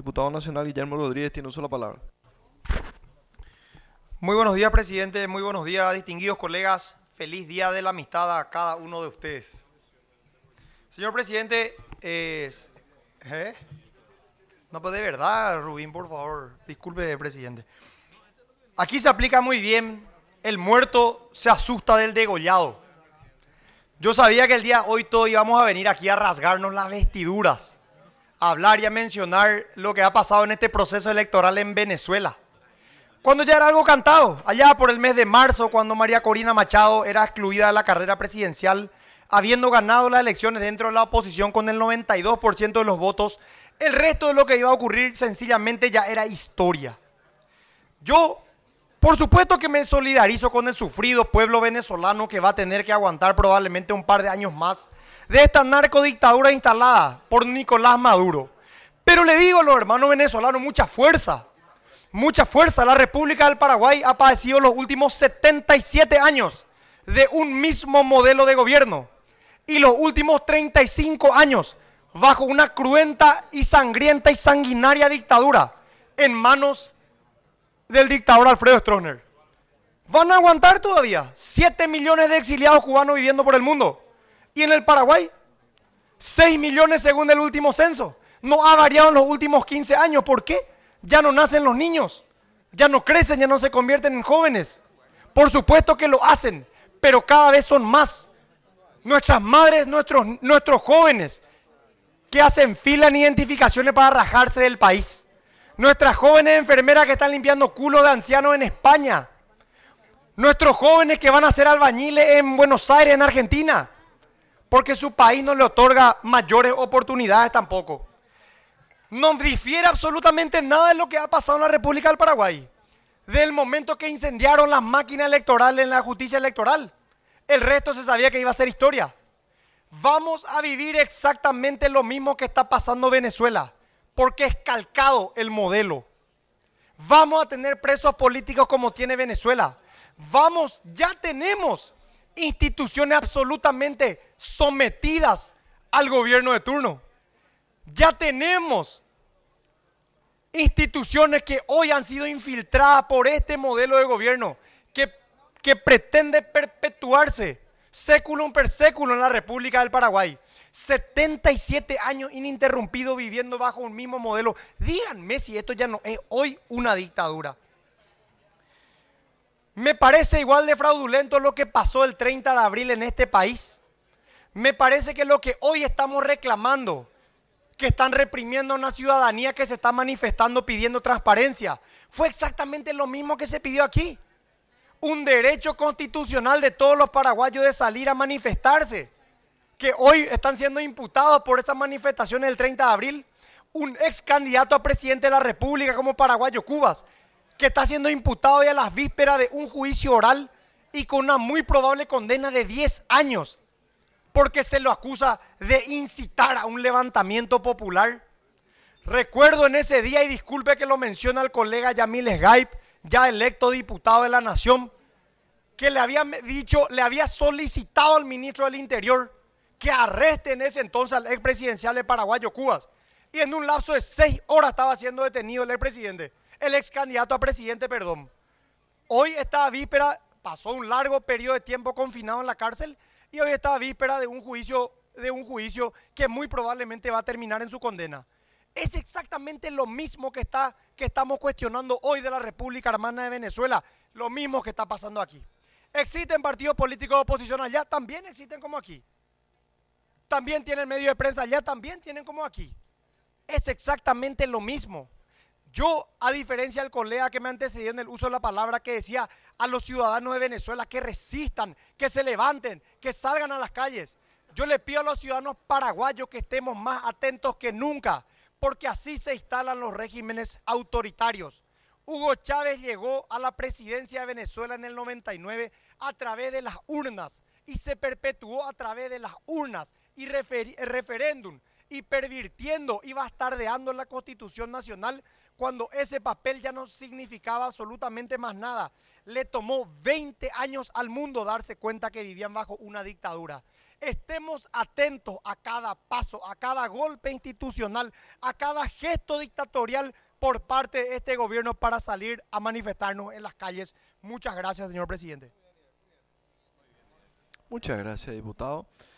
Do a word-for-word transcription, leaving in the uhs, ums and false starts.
diputado nacional Guillermo Rodríguez tiene uso de la palabra. Muy buenos días, presidente. Muy buenos días, distinguidos colegas. Feliz Día de la Amistad a cada uno de ustedes. Señor presidente, eh, ¿eh? no, pues de verdad, Rubín, por favor, disculpe, presidente. Aquí se aplica muy bien, el muerto se asusta del degollado. Yo sabía que el día de hoy todos íbamos a venir aquí a rasgarnos las vestiduras, a hablar y a mencionar lo que ha pasado en este proceso electoral en Venezuela. Cuando ya era algo cantado, allá por el mes de marzo, cuando María Corina Machado era excluida de la carrera presidencial, habiendo ganado las elecciones dentro de la oposición con el noventa y dos por ciento de los votos, el resto de lo que iba a ocurrir sencillamente ya era historia. Yo, por supuesto que me solidarizo con el sufrido pueblo venezolano que va a tener que aguantar probablemente un par de años más de esta narcodictadura instalada por Nicolás Maduro. Pero le digo a los hermanos venezolanos, mucha fuerza. Mucha fuerza. La República del Paraguay ha padecido los últimos setenta y siete años de un mismo modelo de gobierno y los últimos treinta y cinco años bajo una cruenta y sangrienta y sanguinaria dictadura en manos del dictador Alfredo Stroessner. ¿Van a aguantar todavía? siete millones de exiliados cubanos viviendo por el mundo. Y en el Paraguay, seis millones según el último censo. No ha variado en los últimos quince años. ¿Por qué? Ya no nacen los niños, ya no crecen, ya no se convierten en jóvenes. Por supuesto que lo hacen, pero cada vez son más. Nuestras madres, nuestros, nuestros jóvenes que hacen fila en identificaciones para rajarse del país. Nuestras jóvenes enfermeras que están limpiando culos de ancianos en España. Nuestros jóvenes que van a ser albañiles en Buenos Aires, en Argentina. Porque su país no le otorga mayores oportunidades tampoco. No difiere absolutamente nada de lo que ha pasado en la República del Paraguay. Del momento que incendiaron las máquinas electorales en la justicia electoral. El resto se sabía que iba a ser historia. Vamos a vivir exactamente lo mismo que está pasando en Venezuela. Porque es calcado el modelo. Vamos a tener presos políticos como tiene Venezuela. Vamos, ya tenemos instituciones absolutamente sometidas al gobierno de turno. Ya tenemos instituciones que hoy han sido infiltradas por este modelo de gobierno que, que pretende perpetuarse séculum per séculum en la República del Paraguay. setenta y siete años ininterrumpidos viviendo bajo un mismo modelo. Díganme si esto ya no es hoy una dictadura. Me parece igual de fraudulento lo que pasó el treinta de abril en este país. Me parece que lo que hoy estamos reclamando, que están reprimiendo a una ciudadanía que se está manifestando pidiendo transparencia, fue exactamente lo mismo que se pidió aquí. Un derecho constitucional de todos los paraguayos de salir a manifestarse, que hoy están siendo imputados por estas manifestaciones del treinta de abril. Un ex candidato a presidente de la República como Paraguayo Cubas, que está siendo imputado ya a las vísperas de un juicio oral y con una muy probable condena de diez años. Porque se lo acusa de incitar a un levantamiento popular. Recuerdo en ese día, y disculpe que lo menciona el colega Yamil Esgaip, ya electo diputado de la Nación, que le había dicho, le había solicitado al ministro del Interior que arreste en ese entonces al expresidencial de Paraguayo Cubas. Y en un lapso de seis horas estaba siendo detenido el expresidente, el ex candidato a presidente, perdón. Hoy está a víspera, pasó un largo periodo de tiempo confinado en la cárcel, y hoy está a víspera de un juicio, de un juicio que muy probablemente va a terminar en su condena. Es exactamente lo mismo que, está, que estamos cuestionando hoy de la República Hermana de Venezuela, lo mismo que está pasando aquí. ¿Existen partidos políticos de oposición allá? También existen como aquí. También tienen medios de prensa allá, también tienen como aquí. Es exactamente lo mismo. Yo, a diferencia del colega que me antecedió en el uso de la palabra, que decía a los ciudadanos de Venezuela que resistan, que se levanten, que salgan a las calles, yo le pido a los ciudadanos paraguayos que estemos más atentos que nunca, porque así se instalan los regímenes autoritarios. Hugo Chávez llegó a la presidencia de Venezuela en el noventa y nueve a través de las urnas y se perpetuó a través de las urnas y refer referéndum y pervirtiendo y bastardeando la Constitución Nacional cuando ese papel ya no significaba absolutamente más nada. Le tomó veinte años al mundo darse cuenta que vivían bajo una dictadura. estemos atentos a cada paso, a cada golpe institucional, a cada gesto dictatorial por parte de este gobierno para salir a manifestarnos en las calles. Muchas gracias, señor presidente. Muchas gracias, diputado.